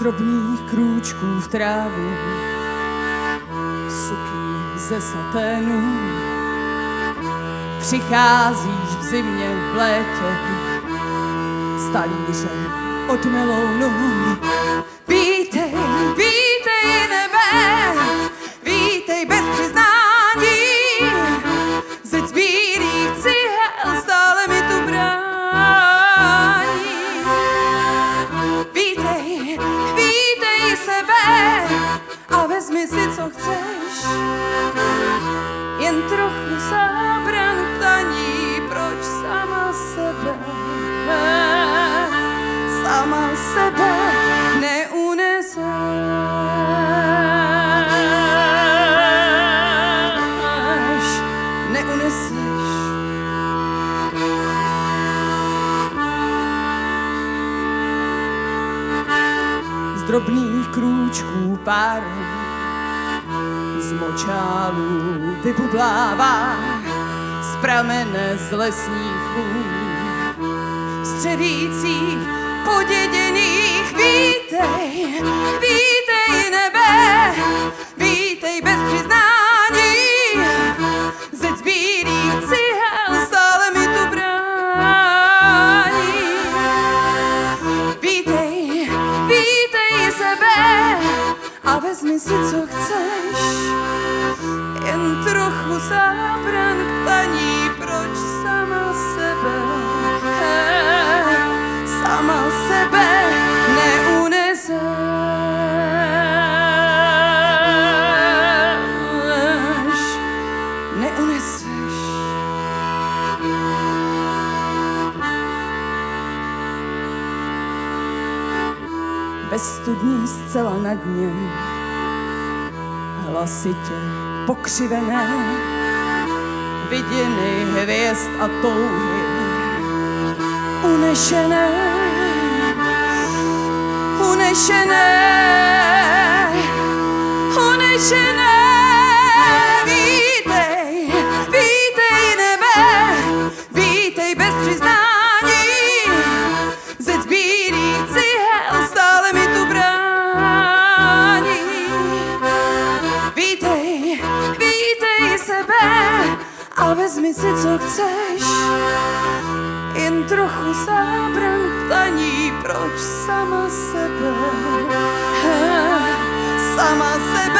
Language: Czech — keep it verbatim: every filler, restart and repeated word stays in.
drobných krůčků v trávě, v sukni ze saténu. Přicházíš v zimě, v létě, s talířem od melounu. Vítej, vítej nebe, vítej bez přiznání, zeď z bílých cihel stále mi tu brání. Vítej, vítej sebe a vezmi si, co chceš, jen trochu zábran k ptaní, proč sama sebe, sama sebe neuneseš, neuneseš. Z drobných krůčků pár z močálů vybublává, z pramene z lesních vůn, střevících poděděných. Vítej, vítej nebe, vítej bez přiznání, zeď z bílých cihel stále mi tu brání. Vítej, vítej sebe a vezmi si, co chceš, jen trochu zábran k ptaní, proč sama sebe, sama sebe neuneseš, neuneseš. Ve studni zcela na dně, hlasitě pokřivené, viděny hvězd a touhy, unešené, unešené, unešené. Vítej, vítej nebe, vítej bez přiznání, zeď z bílých cihel stále mi tu brání. Vítej, vítej sebe a vezmi si, co chceš, jen trochu zábran k ptaní, proč sama sebe, sama sebe